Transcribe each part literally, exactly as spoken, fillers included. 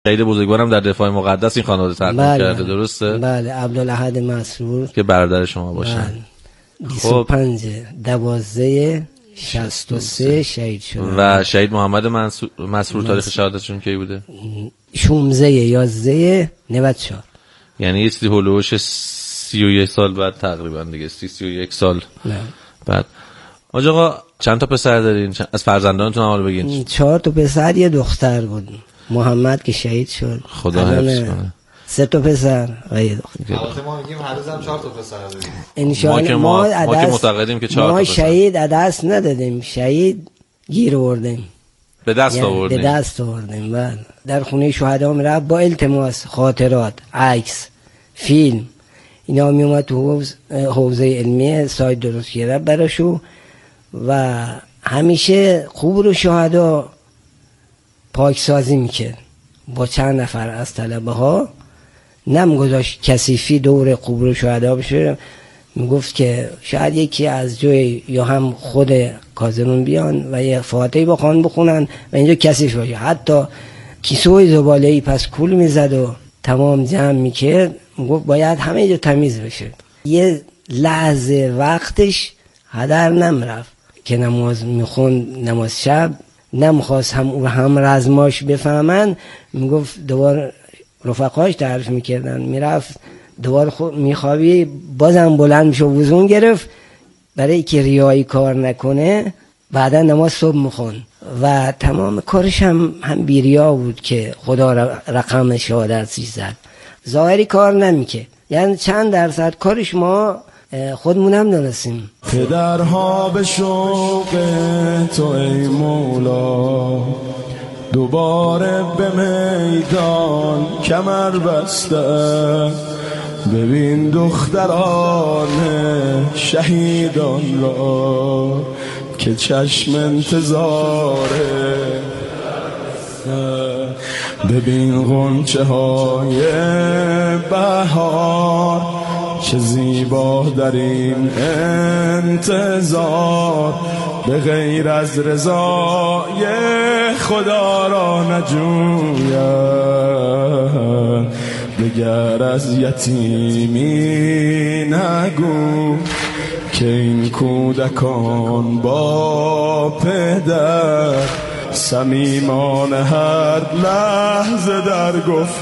شهید بزرگوارم در دفاع مقدس این خانواده تقدیم بله کرده، درسته؟ بله، عبدالاحد مسرور که برادر شما باشه. بله. بیست و پنج دوازده شصت و سه شهید شده. و شهید محمد منصور مسرور تاریخ شهادتشون کی بوده؟ شانزده یازده نود و چهار. یعنی یه چیزی هولوش سی و یک سال بعد تقریبا دیگه، سی سی و یک سال نه. بعد آج آقا چند تا پسر دارین؟ از فرزندانتون حالا بگین. چهار تا پسر یه دختر بود، محمد که شهید شد. خدا حفظ کنه. سه تا پسر و یه دختر. البته ما میگیم هر روزم چهار تا پسر داریم. ان شاء الله ما ما, ما که معتقدیم که چهار تا ما پسر. شهید دست ندادیم، شهید گیر آوردیم. به دست یعنی آوردیم. به دست آوردیم. بله. در خونه شهدا میرفت با التماس خاطرات، عکس، فیلم اینا می اومد تو حوز حوزه علمی سایت درست کرد براشو و همیشه قبور شهدا پاکسازی میکرد با چند نفر از طلبه ها، نمیگذاشت کثیفی دور قبور شهدا بشه. میگفت که شاید یکی از جای یا هم خود کاظمون بیان و یه فاتحه با خان بخونن و اینجا کثیف باشه. حتی کیسوی زباله‌ای پس کول میزد و تمام جمع میکرد، میگفت باید همه جا تمیز بشه. یه لحظه وقتش هدر نمیرفت که نماز میخوند، نماز شب نمیخواست هم هم رزماش بفهمن. میگفت دوباره رفقاش تعریف میکردن، میرفت دوباره میخوابی بازم بلند میشه وضو گرفت برای که ریایی کار نکنه، بعدا نماز صبح میخون و تمام کارش هم هم بیریا بود که خدا رقم شهادت زد. ظاهری کار نمیکه، یعنی چند درصد کارش ما خودمون هم دانستیم. پدرها به شوق تو ای مولا دوباره به میدان کمر بسته، ببین دختران شهیدان را که چشم انتظاره، ببین غنچه های بهار چه زیبا در این انتظار، به غیر از رضای خدا را نجوید، دگر از یتیمی نگو که این کودکان با پدر صمیمان هر لحظه در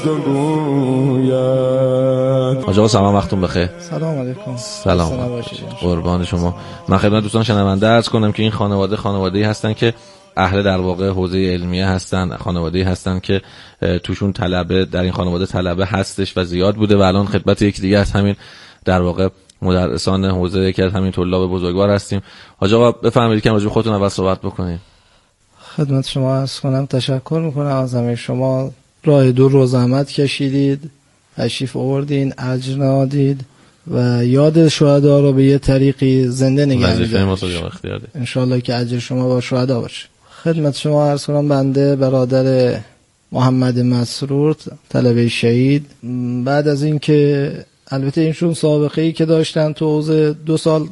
گفتگویند. آقا سلام، وقتتون بخیر. سلام علیکم. سلام قربان شما. من خدمت دوستان شنونده عرض کنم که این خانواده خانواده‌ای هستن که اهل در واقع حوزه علمیه هستن، خانواده‌ای هستن که توشون طلبه در این خانواده طلبه هستش و زیاد بوده و الان خدمت یکی دیگه از همین در واقع مدرسان حوزه یکی از همین طلاب بزرگوار هستیم. حاج آقا بفرمایید که راجع به خودتون اول صحبت بکنید. خدمت شما عرض کنم تشکر میکنم از همه شما، راه دور رو زحمت کشیدید، تشریف آوردین، اجر نهادید و یاد شهدا رو به یه طریقی زنده نگه می‌دارید. ان شاءالله که اجر شما با شهدا باشه. خدمت شما عرض کنم بنده برادر محمد مسرور طلبه شهید، بعد از اینکه البته اینشون سابقه ای که داشتن تو حوزه دو سال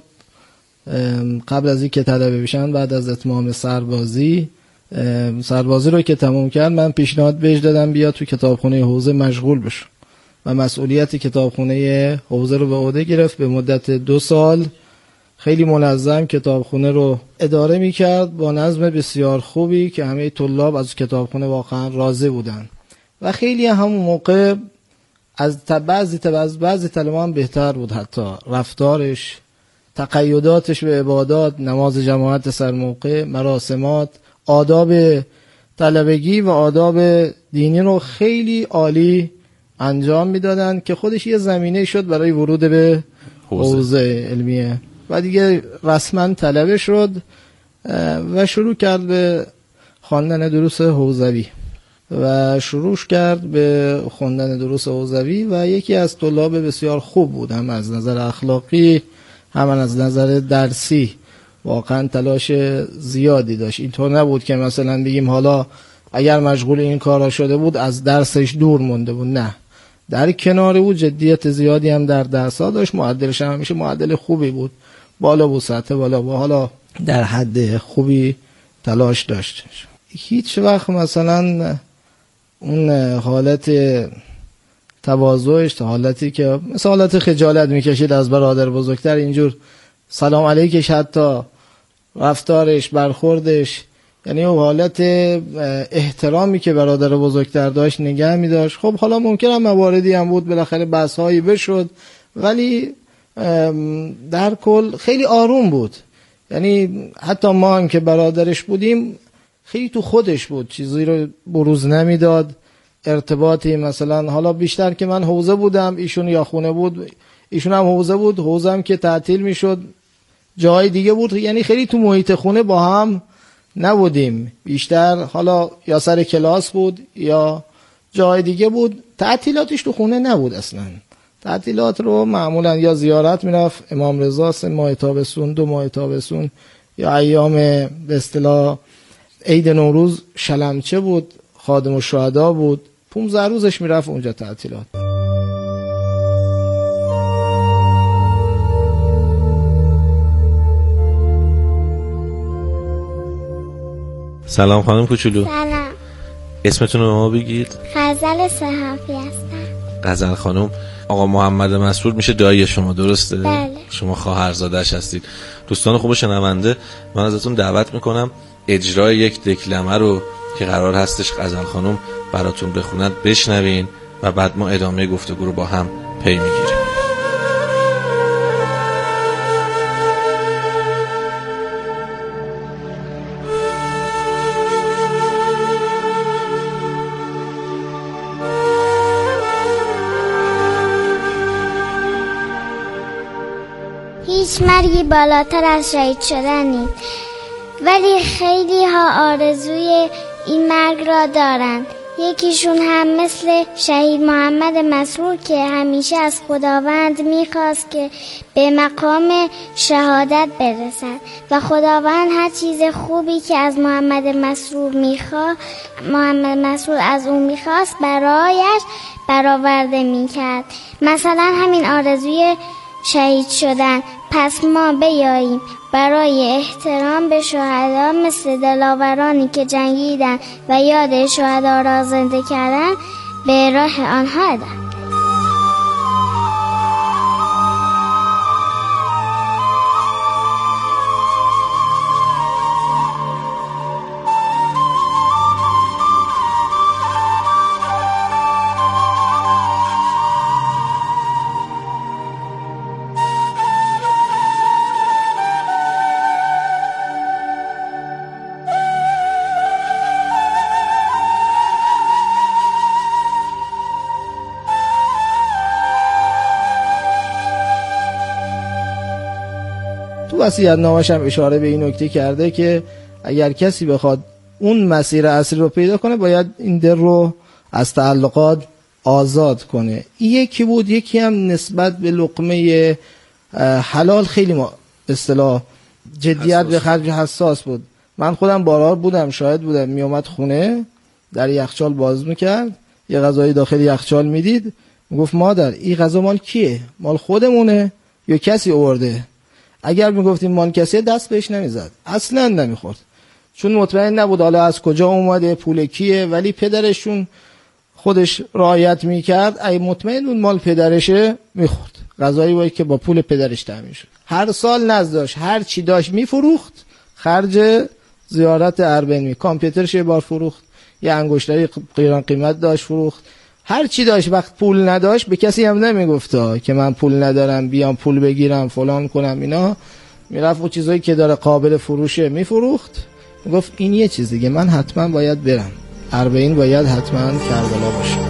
قبل از اینکه طلبه بشن، بعد از اتمام سربازی سربازی رو که تموم کرد، من پیشنهاد بهش دادم بیا تو کتابخونه حوزه مشغول بشه و مسئولیت کتابخونه حوزه رو به عهده گرفت. به مدت دو سال خیلی منظم کتابخونه رو اداره میکرد با نظم بسیار خوبی که همه طلاب از کتابخونه واقعا راضی بودن و خیلی همون موقع از بعضی از بعضی طلبه هم بهتر بود، حتی رفتارش، تقیداتش به عبادات، نماز جماعت سر موقع، مراسمات، آداب طلبگی و آداب دینی رو خیلی عالی انجام میدادن که خودش یه زمینه شد برای ورود به حوزه علمیه و دیگه رسما طلبه شد و شروع کرد به خواندن دروس حوزوی و شروع کرد به خواندن دروس حوزوی و یکی از طلاب بسیار خوب بود، هم از نظر اخلاقی هم از نظر درسی. واقعا تلاش زیادی داشت. اینطور نبود که مثلا بگیم حالا اگر مشغول این کارا شده بود از درسش دور مونده بود، نه، در کنار بود، جدیت زیادی هم در درس‌ها داشت. معدلش هم همیشه معدل خوبی بود، بالا بود، سطح بالا بود، حالا در حد خوبی تلاش داشت. هیچ وقت مثلا اون حالت تواضعش، حالتی که مثل حالت خجالت میکشید از برادر بزرگتر، اینجور سلام علیکش، حتی رفتارش، برخوردش، یعنی اون حالت احترامی که برادر بزرگتر داشت نگه می‌داشت. خب حالا ممکنه مواردی هم بود بالاخره بحث‌هایی بشد، ولی در کل خیلی آروم بود. یعنی حتی ما هم که برادرش بودیم خیلی تو خودش بود، چیزی رو بروز نمیداد. ارتباطی مثلا حالا بیشتر که من حوزه بودم، ایشون یا خونه بود، ایشون هم حوزه بود، حوزه هم که تعطیل میشد جای دیگه بود، یعنی خیلی تو محیط خونه با هم نبودیم. بیشتر حالا یا سر کلاس بود یا جای دیگه بود، تعطیلاتش تو خونه نبود اصلا. تعطیلات رو معمولا یا زیارت میرفت امام رضا سه ماه تابستون، دو ماه تابستون، یا ایام به اصطلاح عید نوروز شلمچه بود، خادم الشهدا بود، پانزده روزش میرفت اونجا تعطیلات. سلام خانم کوچولو. سلام. اسمتون رو به ما بگید. غزل صحافی هستم. غزل خانم، آقا محمد مسرور میشه دایی شما، درسته؟ بله. شما خواهرزاده‌اش هستید. دوستان خوب شنونده، من ازتون دعوت میکنم اجرای یک دکلمه رو که قرار هستش غزل خانم براتون بخونند بشنوین و بعد ما ادامه گفتگو رو با هم پی میگیریم. هیچ مرگی بالاتر از شهید شدن نیست، ولی خیلی ها آرزوی این مرگ را دارند. یکیشون هم مثل شهید محمد مسرور که همیشه از خداوند میخواست که به مقام شهادت برسد و خداوند هر چیز خوبی که از محمد مسرور میخواد محمد مسرور از اون میخواست برایش برآورده میکرد. مثلا همین آرزوی شهید شدن. پس ما بیاییم برای احترام به شهدا مثل دلاورانی که جنگیدن و یاد شهدا را زنده کردن به راه آنها ادامه. وصیت‌نامه‌اش هم اشاره به این نکته کرده که اگر کسی بخواد اون مسیر اصلی رو پیدا کنه باید این در رو از تعلقات آزاد کنه. این یکی بود. یکی هم نسبت به لقمه حلال خیلی ما اصطلاح جدیت به خرج حساس بود. من خودم بارها بودم، شاهد بودم، می اومد خونه در یخچال باز میکرد، یه غذای داخل یخچال میدید، میگفت مادر این غذا مال کیه؟ مال خودمونه یا کسی آورده؟ اگر میگفتیم مال کسی دست بهش نمیزد، اصلا نمیخورد، چون مطمئن نبود حالا از کجا اومده، پول کیه. ولی پدرشون خودش رعایت میکرد، ای مطمئن بود مال پدرشه میخورد. غذایی بود که با پول پدرش تامین شد. هر سال نزداش هر چی داشت میفروخت، خرج زیارت اربعین، کامپیوترش یه بار فروخت، یه انگشتری گران قیمت داشت فروخت، هر چی داشت. وقت پول نداشت به کسی هم نمیگفت که من پول ندارم بیام پول بگیرم فلان کنم اینا، میرفت و چیزایی که داره قابل فروشه میفروخت، میگفت این یه چیز دیگه، من حتما باید برم اربعین، باید حتما کربلا باشه.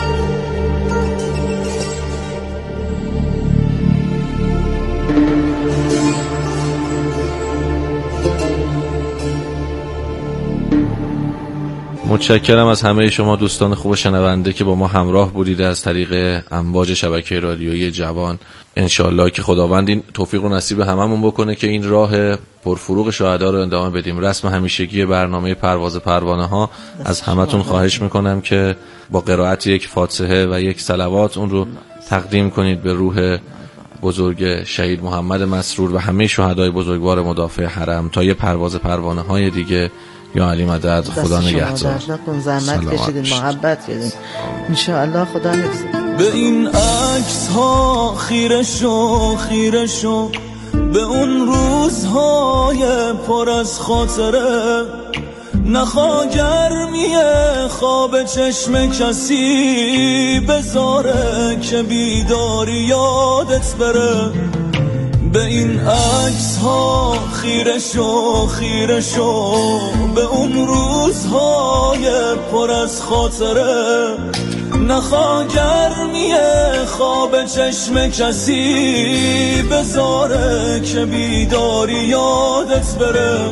متشکرم از همه شما دوستان خوب شنونده که با ما همراه بودید از طریق امواج شبکه رادیویی جوان. انشالله که خداوند این توفیق رو نصیب هممون بکنه که این راه پرفروغ شهدا رو ادامه بدیم. رسم همیشگی برنامه پرواز پروانه ها از همتون خواهش میکنم که با قرائت یک فاتحه و یک صلوات اون رو تقدیم کنید به روح بزرگ شهید محمد مسرور و همه شهدای بزرگوار مدافع حرم تا یه پرواز پروانه های دیگه یا علی مدد. خدا نگهدار. زحمت کشیدین، محبت کردین، ان شاء الله خدا حفظ. به این عکس ها خیره شو خیره شو، به اون روزهای پر از خاطره، نخوا گرمی خواب چشم کسی بذاره که بیداری یادت بره. به این عکس ها خیره شو خیره شو، به اون روزهای پر از خاطره، نخوا گرمی خواب چشم کسی بذاره که بیداری یادت بره.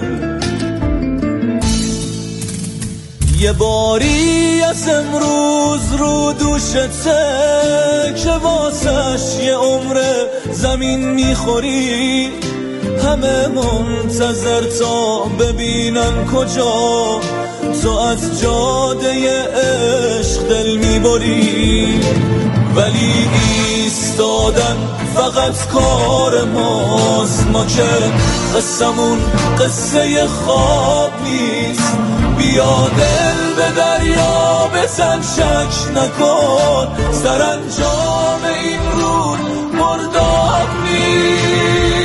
یه باری از امروز رو دوشته که واسش یه عمر زمین میخوری، همه منتظر تا ببینن کجا تو از جاده عشق دل میبری. ولی ایستادن فقط کار ماست، ما که قصمون قصه خواب نیست. بیا دل به دریا بزن، شک نکن، سرانجام این رود مرداب نیست.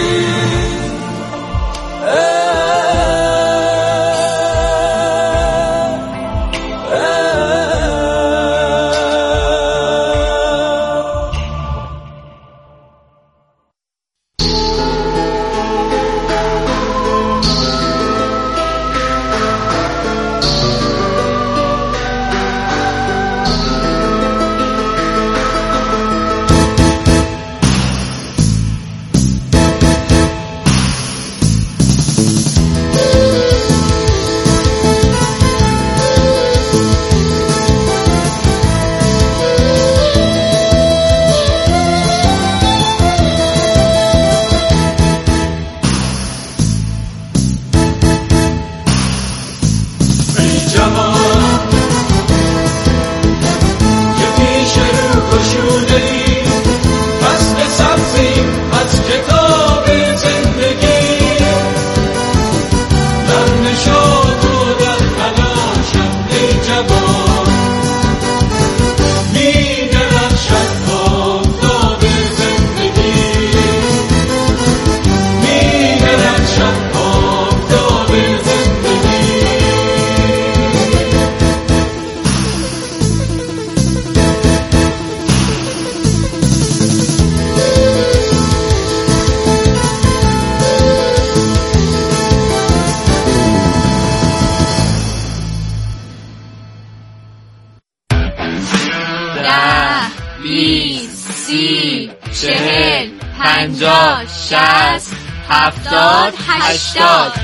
پنجاه شصت هفتاد هشتاد.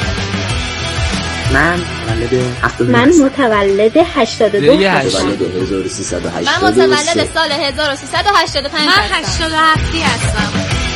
من متولد هفتاد و من متولد هشتاد و دو متولد هزار و سیصد و هشتاد و سه. من متولد سال هزار و سیصد و هشتاد و پنج. من هشتاد و هفت هستم.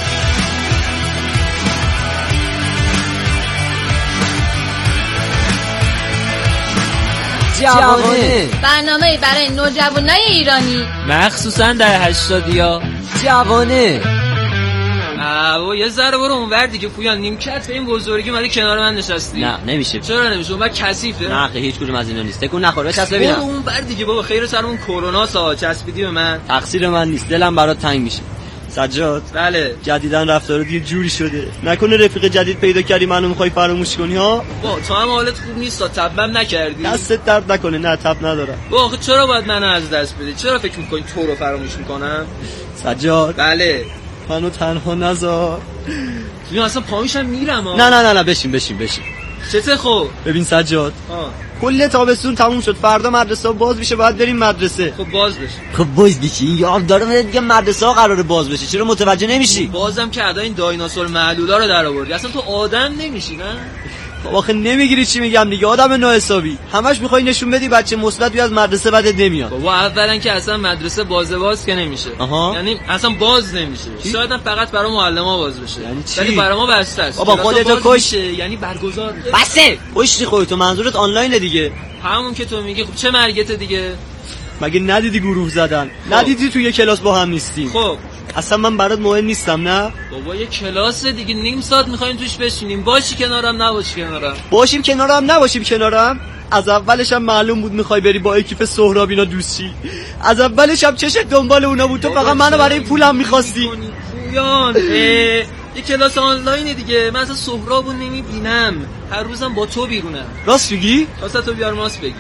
جوانه، برنامه برای نوجوانای ایرانی، مخصوصا در هشتادیا. جوانه آوا یه ذره برو اونور دیگه پویان، نیمکت به این بزرگی مالی کنار من نشستی. نه نمیشه. چرا نمیشه؟ اون بعد کثیفه. نه هیچ کدوم از اینا نیست. تکون نخور بچسب ببینم. برو اونور دیگه بابا، خیر سرمون کرونا سا چسبیدی به من. تقصیر من نیست، دلم برات تنگ میشه. سجاد بله جدیدن رفتارت یه جوری شده، نکنه رفیق جدید پیدا کردی منو میخوای فراموش کنی ها؟ با تو هم حالت خوب نیست تا تبم نکردی. دستت درد نکنه. نه تب ندارم. با آخه چرا باید منو از دست بدی؟ چرا فکر میکنی تو رو فراموش میکنم؟ سجاد بله منو تنها نذار. تو اصلا پامیشم میرم ها. نه نه نه نه بشین بشین بشین. چته خب؟ ببین سجاد آه. کل تابستون تموم شد، فردا مدرسه باز میشه، باید بریم مدرسه. خب باز بشه. خب باز بشی یاد دارم دیگه، مدرسه ها قراره باز بشه، چرا متوجه نمیشی؟ بازم که ادا این دایناسور معلولا رو در آوردی، اصلا تو آدم نمیشی نه؟ خب آخه نمیگیری چی میگم دیگه، آدم ناحسابی، همش میخوای نشون بدی بچه مثبت بیاد مدرسه بعد نمیاد. بابا اولا که اصلا مدرسه باز باز که نمیشه. آها. یعنی اصلا باز نمیشه. شاید هم فقط برای معلما باز بشه. یعنی چی؟ ولی برای ما بسته است. بابا خودتو کش. یعنی برگزار بسه کشتی خودتو، منظورت آنلاینه دیگه. همون که تو میگی. خب چه مرگته دیگه؟ مگه ندیدی گروه زدن؟ خب. ندیدی توی کلاس با هم نیستیم؟ خب اصلا من برات مهم نیستم نه؟ بابا یه کلاس دیگه نیم ساعت میخوایم توش بشینیم، باشی کنارم نباشی کنارم. باشیم کنارم نباشیم کنارم. از اولش هم معلوم بود میخوای بری با اکیپ سهرابینا دوستی. از اولش هم چشت دنبال اونا بود، تو فقط منو برای پولم میخواستی. پویان یه کلاس آنلاینه دیگه، من اصلا سهرابو نمیبینم، هر روزم با تو بیرونم. راست میگی؟ واسه تو بیار ماست بگی.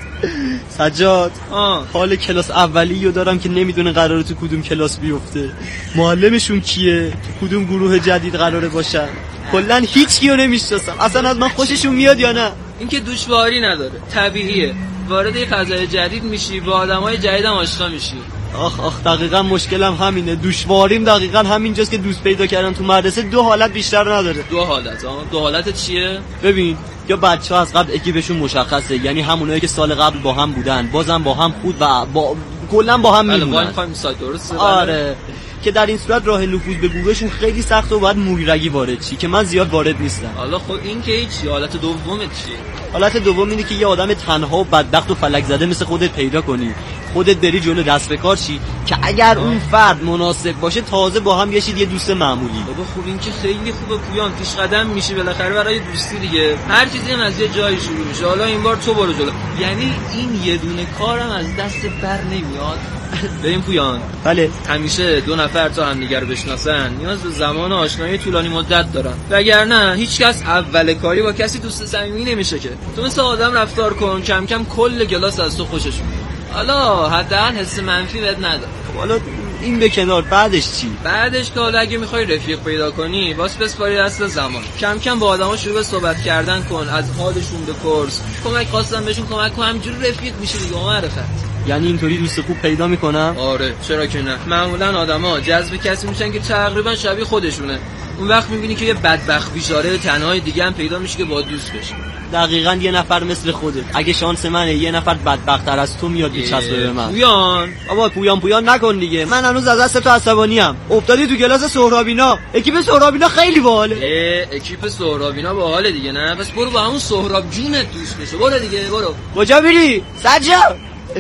سجاد آه. حال کلاس اولیو دارم که نمیدونه قراره تو کدوم کلاس بیفته، معلمشون کیه، تو کدوم گروه جدید قراره باشن، کلا هیچ کیو نمیشناسم. اصلا از من خوششون میاد یا نه؟ این که دشواری نداره، طبیعیه. وارد یه فضای جدید میشی، با آدمای جدید هم آشنا میشی. آخ آخ دقیقاً مشکلم همینه. دشواریم دقیقاً همینجاست که دوست پیدا کردن تو مدرسه دو حالت بیشتر نداره. دو حالت ها؟ دو حالت چیه؟ ببین یا بچه‌ها از قبل اکیپشون مشخصه، یعنی همونایی که سال قبل با هم بودن، بازم با هم بود و با کلا با هم میمونن. الان می‌خوایم سایت درسته. آره که در این صورت راه نفوذ به گروهشون خیلی سخته و باید مویرگی وارد چی که من زیاد وارد نیستم. حالا خب این که هیچ، حالت دوم چیه؟ حالت دوم اینه که یه آدم تنها و بدبخت و فلک زده مثل خودت پیدا کنی، خودت بری جلو دست به کار چی که اگر اون فرد مناسب باشه تازه با هم یشید یه دوست معمولی. بابا خوب این که خیلی خوبه پویان، پیش قدم میشی بالاخره برای دوستی دیگه. هر چیزی هم از یه جایی شروع میشه. حالا این بار تو برو جلو، یعنی این یه دونه کارم از دست بر نمیاد. ببین پویان، بله همیشه دو نفر تا همدیگه رو بشناسن نیاز به زمان و آشنایی طولانی مدت دارن، وگرنه هیچ کس اول کاری با کسی دوست صمیمی نمیشه که. تو مثل آدم رفتار کن، کم کم کل کلاس از تو خوشش میاد. حالا حداقل حس منفی بهت نداره. حالا این به کنار، بعدش چی؟ بعدش که حالا اگه میخوای رفیق پیدا کنی، واسه بسپاری دست زمان، کم کم با آدما شروع به صحبت کردن کن، از حالشون بپرس، کمک خواستن بهشون کمک کن، همینجوری رفیق میشی دیگه. معرفت. یعنی اینطوری دوست خوب پیدا میکنم؟ آره چرا که نه. معمولا آدما جذب کسی میشن که تقریبا شبیه خودشونه. اون وقت میبینی که یه بدبخت بیچاره تنهای دیگه هم پیدا میشه که با دوست بشه. دقیقاً یه نفر مثل خودت. اگه شانس منه یه نفر بدبخت‌تر از تو میاد بچسبه به من. پویان بابا پویان پویان نکن دیگه. من هنوز از دست تو عصبانی‌ام. افتادی تو کلاس سهرابینا. اکیپ سهرابینا خیلی باحاله. اه اکیپ سهرابینا باحاله دیگه نه؟ بس برو با همون سهراب جونت دوست بشه. برو دیگه برو. کجا میری؟ سجاد.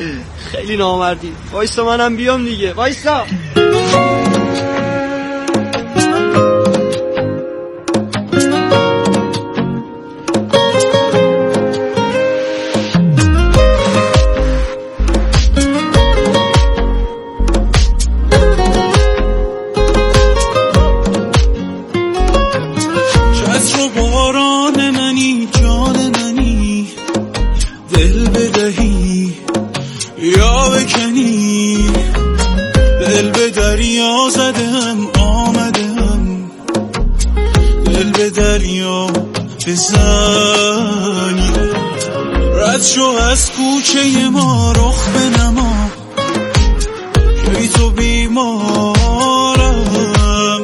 خیلی نامردی. وایسا منم بیام دیگه. وایسا. از کوچه ما رخ بنما که بی تو بیمارم،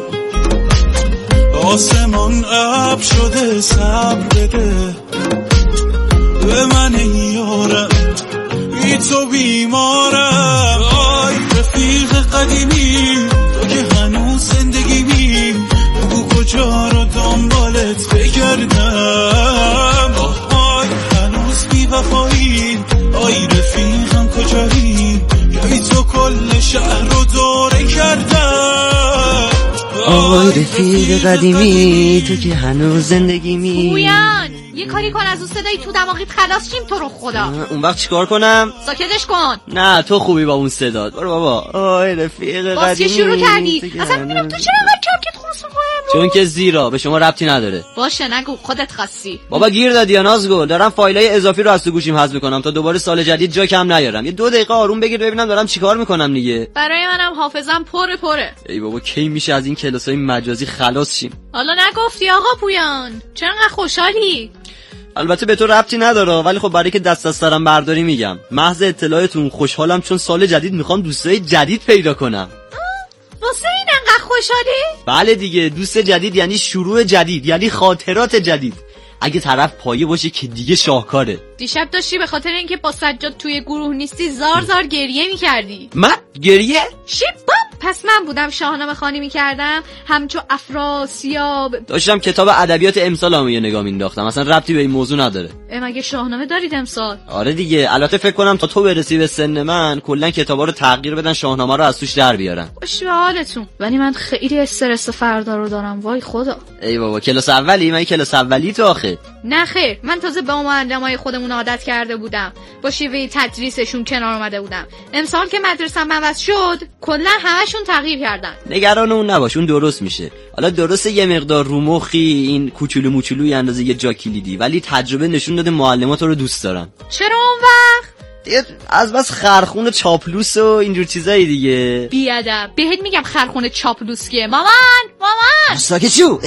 آسمان ابر شده صبر بده به من یارم، بی تو بیمارم. آی رفیق قدیمی تو که هنوز زندگی می، بگو کجا رو دنبالت بگردم. آی هنوز بی وفایی، آی رفیقم کجایی که بی تو کل شهر رو دوره کردم. آی رفیق قدیمی تو که هنوز زندگی می. پویان یه کاری کن از اون صدای تو دماغیت خلاص شیم تو رو خدا. اون وقت چیکار کنم؟ ساکتش کن. نه تو خوبی با اون صدات. برو بابا. آی رفیق قدیمی باز شروع کردی. اصلا میبینم تو چرا انقدر کبکت خونس میکنه امروز؟ چون که زیرا به شما ربطی نداره. باشه نگو خودت خاصی. بابا گیر دادی یا نازگل. دارم فایلای اضافی رو از تو گوشیم حذف میکنم تا دوباره سال جدید جا کم نیارم. یه دو دقیقه آروم بگیر ببینم دارم چیکار میکنم دیگه. برای منم حافظم پره پره. ای بابا کی میشه از این کلاسای مجازی خلاص شیم؟ حالا نگفتی آقا پویان. چرا انقدر خوشحالی؟ البته به تو ربطی نداره، ولی خب برای که دست از سرم برداری میگم. محض اطلاعتون خوشحالم چون سال جدید میخوام دوستای جدید پیدا کنم. واسه این انقدر خوشحالی؟ بله دیگه، دوست جدید یعنی شروع جدید، یعنی خاطرات جدید. اگه طرف پایه باشه که دیگه شاهکاره. دیشب داشتی به خاطر اینکه با سجاد توی گروه نیستی زار زار گریه میکردی. من گریه؟ شیب باب پس من بودم شاهنامه خوانی میکردم همچو افراسیاب. داشتم کتاب ادبیات امسال هم یه نگاه مینداختم، اصلا ربطی به این موضوع نداره. مگه شاهنامه دارید امسال؟ آره دیگه، البته فکر کنم تا تو برسی به سن من کلا کتابا رو تغییر بدن، شاهنامه رو از توش در بیارن. خوش به حالتون، ولی من خیلی استرس فردا رو دارم. وای خدا. ای بابا کلاس اولی؟ من کلاس اولی تو آخه. نه خیر، من تازه با معلمای خودمون عادت کرده بودم، با شیوه تدریسشون کنار اومده بودم. امسال که مدرسه‌م عوض شد کلا همشون تغییر کردن. نگران اون نباش، اون درست میشه. حالا درسته یه مقدار رو مخی این کوچولو موچولوی اندازه یه جا کلیدی، ولی تجربه نشون داده معلمات رو دوست دارن. چرا اون وقت؟ دیگه از بس خرخون و چاپلوس و اینجور چیزایی دیگه. بیادب بهت میگم خرخون چاپلوس کیه. مامان مامان ساکت شو.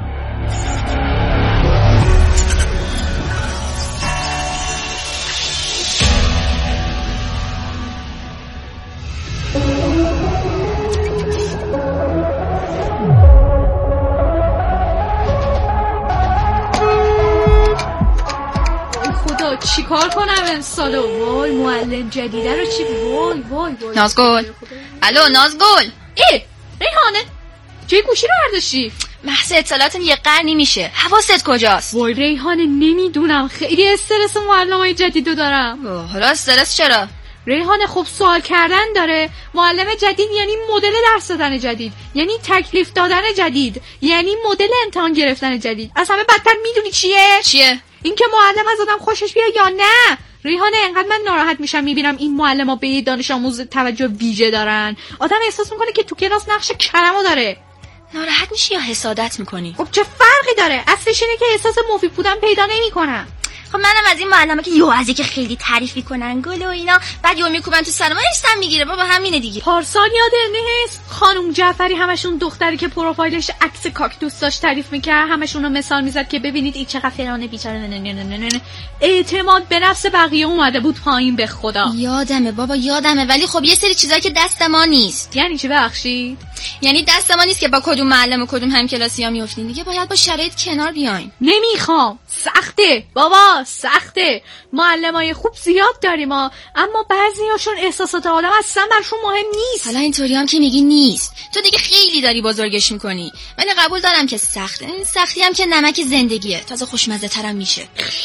چیکار کنم امسالو؟ وای معلم جدیده رو چی؟ وای وای وای نازگل. الو نازگل. ای ریحانه چه گوشی رو برداشتی؟ محض اطلاعات یه قرنی میشه، حواست کجاست؟ وای ریحانه نمیدونم، خیلی استرس معلمای جدیدو دارم. حالا استرس چرا؟ ریحانه خب سوال کردن داره، معلم جدید یعنی مدل درس دادن جدید، یعنی تکلیف دادن جدید، یعنی مدل امتحان گرفتن جدید. از همه بدتر میدونی چیه؟ چیه؟ اینکه معلم از آدم خوشش بیاد یا نه. ریحانه انقدر من ناراحت میشم میبینم این معلما به دانش آموز توجه ویژه دارن، آدم احساس میکنه که تو کلاس نقش کلمو داره. ناراحت میشی یا حسادت میکنی؟ خب چه فرقی داره؟ اصلش اینه که احساس مفید بودن پیدا نمیکنم. خب منم از این معلمه که یو از که خیلی تعریف میکنن گل و اینا، بعد یو میکوبن تو سرم هرسم میگیره. بابا همینه دیگه. پارسال یاده نیست خانم جعفری همشون دختری که پروفایلش عکس کاکتوس داشت تعریف میکرد، همشون رو مثال میزد که ببینید این چقدر فرانه بیچاره. نه نه نه نه نه. اعتماد به نفس بقیه اومده بود پایین به خدا. یادمه بابا یادمه، ولی خب یه سری چیزا که دست ما نیست. یعنی چی بخشید؟ یعنی دست ما نیست که با کدوم معلم و کدوم همکلاسی‌ها میافتیم دیگه، باید با شرایط کنار بیایم. نمیخوام، سخته بابا سخته. معلمای خوب زیاد داریم ها، اما بعضیاشون احساسات آدم اصلا برشون مهم نیست. حالا اینطوری هم که میگی نیست، تو دیگه خیلی داری بزرگش میکنی. ولی قبول دارم که سخته، این سختی هم که نمک زندگیه، تازه خوشمزه ترم میشه.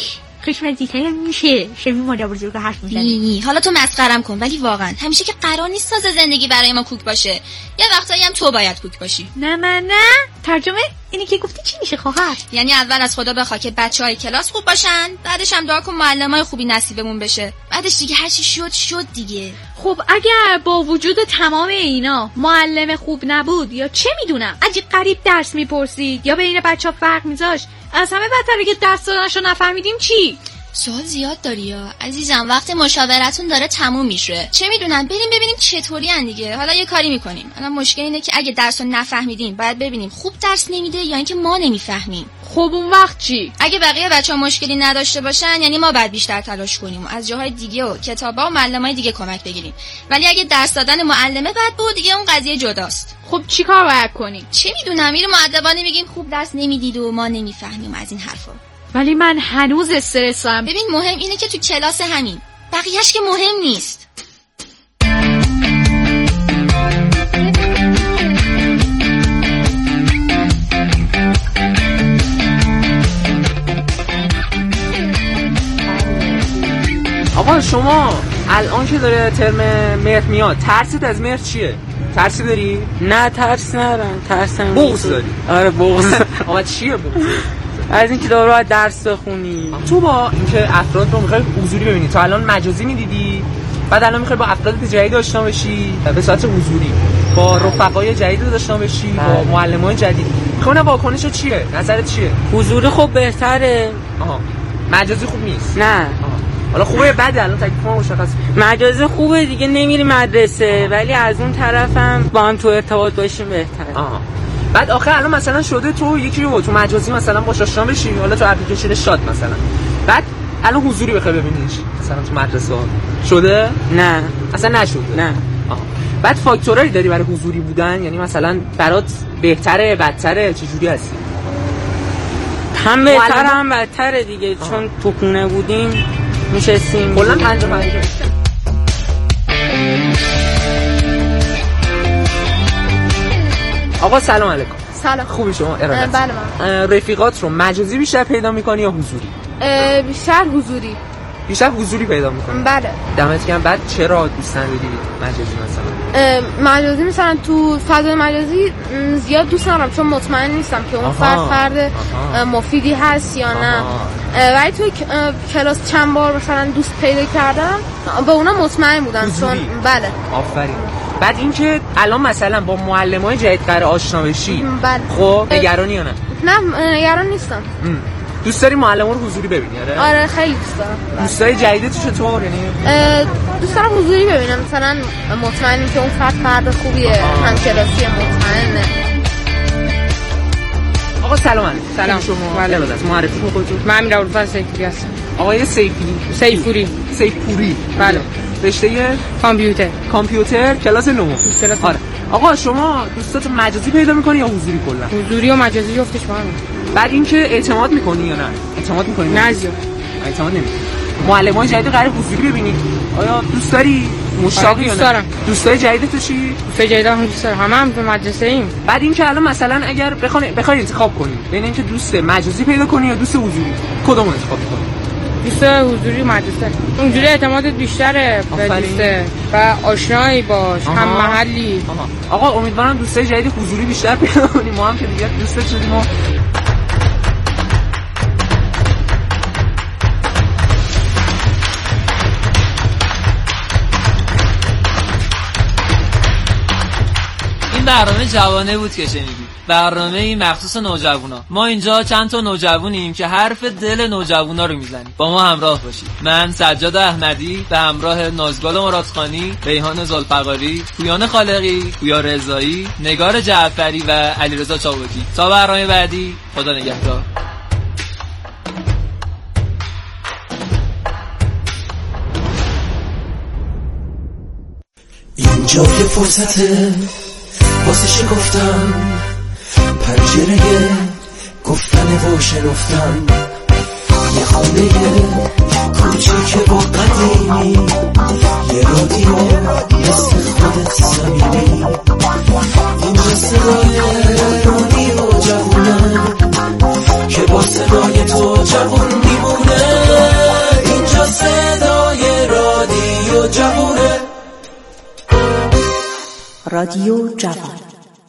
خوشمزه ترم میشه، شبیه مادر بزرگ حرف میزنی. حالا تو مسخرم کن، ولی واقعا همیشه که قرار نیست تازه زندگی برای ما کوک باشه. یه وقتایی هم تو باید کوک باشی. نه من نه. ترجمه اینی که گفتی چی میشه خواهر؟ یعنی اول از خدا بخوا که بچهای کلاس خوب باشن، بعدش هم دعا کن معلمای خوبی نصیبمون بشه، بعدش دیگه هر چی شد شد دیگه. خب اگر با وجود تمام اینا معلم خوب نبود، یا چه میدونم عجیب غریب درس میپرسید یا بین بچه‌ها فرق میذاشت، از همه بدتر که درس دادنشو نفهمیدیم چی؟ سوال زیاد داری یا عزیزم، وقت مشاورتون داره تموم میشه. چه میدونم بریم ببینیم چطوری ان دیگه. حالا یه کاری میکنیم، الان مشکل اینه که اگه درسو نفهمیدیم باید ببینیم خوب درس نمیده یا اینکه ما نمیفهمیم. خب اون وقت چی؟ اگه بقیه بچه‌ها مشکلی نداشته باشن یعنی ما باید بیشتر تلاش کنیم و از جاهای دیگه و کتابا و معلمای دیگه کمک بگیریم. ولی اگه درس دادن معلمه بد بود دیگه اون قضیه جداست. خب چیکار باید کنیم؟ چه میدونم، میریم مؤدبانه میگیم خوب درس نمیدید و ما نمیفهمیم از این حرفا. ولی من هنوز استرسم. ببین مهم اینه که تو کلاس همین، بقیه‌اش که مهم نیست. آقا شما الان که داره ترم مهر میاد ترسید از مهر چیه؟ ترسی داری؟ نه ترس ندارم، ترسم بغض داری؟ آره بغض. آقا چیه بغض؟ از اینکه دارو باید درس بخونی. تو با اینکه افراد رو میخوای حضوری ببینی، تو الان مجازی میدیدی، بعد الان میخوای با افراد جدید آشنا بشی به صورت حضوری، با رفقای جدید آشنا بشی، با معلمای جدید. میخوام واکنشت چیه؟ نظرت چیه؟ حضوری خب بهتره. آها. مجازی خوب نیست. نه. آها. حالا خوبه بعد الان تکلیف ما مشخص. مجازی خوبه دیگه، نمیری مدرسه. آه. ولی از اون طرفم با هم تو ارتباط باشیم بهتره. آها. بعد آخه الان مثلا شده تو یکی رو تو مجازی مثلا باش آشنا بشی، حالا تو اپلیکیشن شاد مثلا، بعد الان حضوری بخوای ببینیش مثلا تو مدرسه شده؟ نه اصلا نشده. نه. آها. بعد فاکتورایی داری برای حضوری بودن؟ یعنی مثلا برات بهتره بدتره چه جوری هستی؟ هم بهتره هم بدتره دیگه. آه. چون تو خونه بودیم میشستیم کلا پنجاه پنجاه. آقا سلام علیکم. سلام. خوبی شما؟ ارادت. بله من. رفیقات رو مجازی بیشتر پیدا میکنی یا حضوری؟ بیشتر حضوری. بیشتر حضوری پیدا میکنی؟ بله. دمت گرم. بعد چرا دوست نداری مجازی مثلا؟ مجازی مثلا تو فضای مجازی زیاد دوست ندارم چون مطمئن نیستم که اون فرد فرد مفیدی هست یا نه. ولی تو کلاس چند بار مثلا دوست پیدا کردم به اونا مطمئن بودم چون بله. آفرین. بعد اینکه الان مثلا با معلمای جدید قرار آشنا بشی. بله. خب نگرانی یا نه؟ نه نگران نیستم. دوست داری معلمان رو حضوری ببینی؟ آره آره خیلی دوست دارم. دوستای جدیدت چطور یعنی؟ دوست دارم حضوری ببینم مثلا مطمئنم که اون فرد فرد خوبیه، همکلاسی مطمئنه. آقا سلام علیکم. سلام شما. بله بله. معرفی کن خودتون. من امیر ابوالفضل سیفوری هستم. آقای سیفوری. سیفوری. سیفوری. بله. رشته کامپیوتر. کامپیوتر کلاس نهم. کلاس. آره. آقا شما دوستاتو مجازی پیدا می‌کنی یا حضوری کلا؟ حضوری و مجازی جفتش با هم. بعد اینکه اعتماد می‌کنی یا نه؟ اعتماد می‌کنی؟ نه زیاد. اعتماد نمی‌کنی. معلمای جدید قرار حضوری ببینی؟ آیا دوست داری؟ مشتاقی یا نه؟ دوست دارم. دوستای جدیدت چی؟ دوستای جدیدم دوست دارم. همه هم تو مدرسه ایم. بعد اینکه الان مثلا اگر بخوای بخوای انتخاب کنی بین اینکه دوست مجازی پیدا کنی یا دوست حضوری، کدومو انتخاب کنی؟ دوست حضوری مدرسه. اونجوری اعتمادت بیشتره به دوسته و آشنایی باش. آها. هم محلی. آها. آقا امیدوارم دوستای جدید حضوری بیشتر پیدا کنی. ما هم که دیگه دوست شدیم و برنامه جوانه بود که شنیدید. برنامه مخصوص نوجوانا. ما اینجا چند تا نوجوانیم که حرف دل نوجوانا رو میزنیم. با ما همراه باشید. من سجاد احمدی به همراه نازگل مرادخانی، ریحان ذوالفقاری، پویان خالقی، پویا رضایی، نگار جعفری و علیرضا چابکی. تا برنامه بعدی، خدا نگهدار. اینجا یه فرصته واسه شکفتن پنجره گفتن و شنفتن یه خونه کوچیک با قدیمی یه رادیو مثل خودت صمیمی اینجا صدای رادیو جوونه که با صدای تو جوون میمونه اینجا صدای رادیو جوونه رادیو جوان.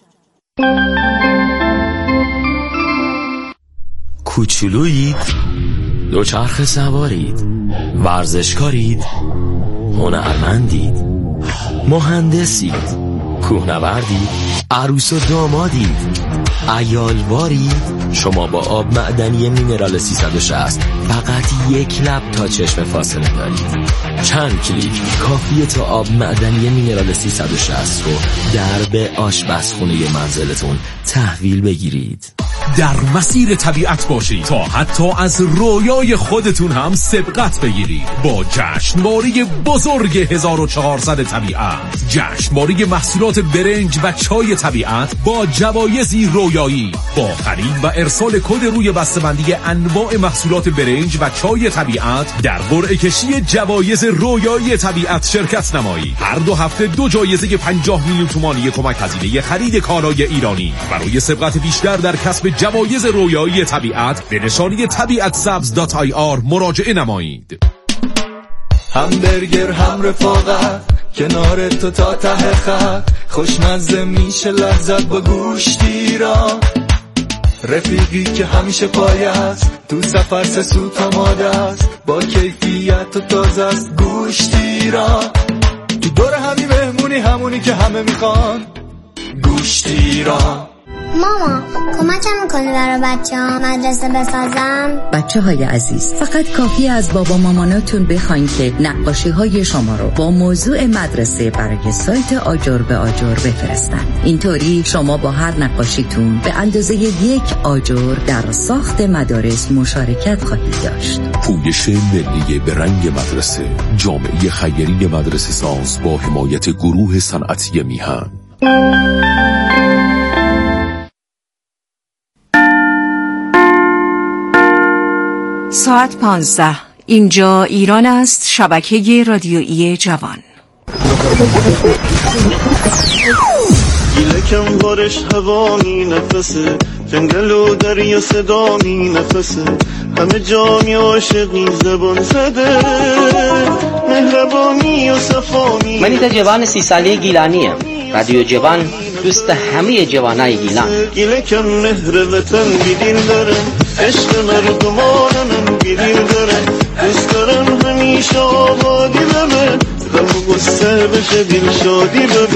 کوچولویید، دوچرخه سوارید، ورزشکارید، هنرمندید، مهندسید، کوهنوردید، عروس و دامادید، عیالوارید. شما با آب معدنی مینرال سیصد و شصت فقط یک لب تا چشم فاصله دارید. چند کلیک کافیه تا آب معدنی مینرال سیصد و شصت رو در به آشپزخونه منزلتون تحویل بگیرید. در مسیر طبیعت باشید تا حتی از رویای خودتون هم سبقت بگیرید با جشنواره بزرگ هزار و چهارصد طبیعت. جشنواره محصولات برنج و چای طبیعت با جوایزی رویایی. با خرید و ارسال کد روی بسته‌بندی انواع محصولات برنج و چای طبیعت در قرعه کشی جوایز رویایی طبیعت شرکت نمایید. هر دو هفته دو جایزه پنجاه میلیون تومانی کمک هزینه خرید کالای ایرانی. برای سبقت بیشتر در کسب جوایز رویایی طبیعت به نشانی طبیعت سبز دات آی آر مراجعه نمایید. همبرگر هم رفاقت کنار تو تا ته خط خوشمزه میشه لذت با گوشتیران رفیقی که همیشه پای است تو سفر سه سوت آماده است با کیفیت و تازه است گوشتیران تو دور همی مهمونی همونی که همه میخوان گوشتیران. ماما کمکم میکنی برای بچه ها مدرسه بسازم؟ بچه های عزیز فقط کافی از بابا ماماناتون بخواین که نقاشی های شما رو با موضوع مدرسه برای سایت آجر به آجر بفرستن. اینطوری شما با هر نقاشیتون به اندازه یک آجر در ساخت مدارس مشارکت خواهید داشت. پویش ملی به رنگ مدرسه، جامعه خیریه مدرسه ساز با حمایت گروه صنعتی میهن. ساعت پانزده. اینجا ایران است. شبکه رادیویی جوان. گیله کم بارش هوا می نفسه، جنگل و دریا صدا می نفسه، همه جا می عاشقی زبان زده، مهربانی و صفا می. من ایتا جوان سی ساله گیلانیم. رادیو جوان دوست همه جوانای گیلان. گیله کم مهر وطن بیدیل داره، عشق مردمانم بیدیل داره، دوست دارم همیشه آبادی ببه، غم و غصه بشه دل شادی ببه.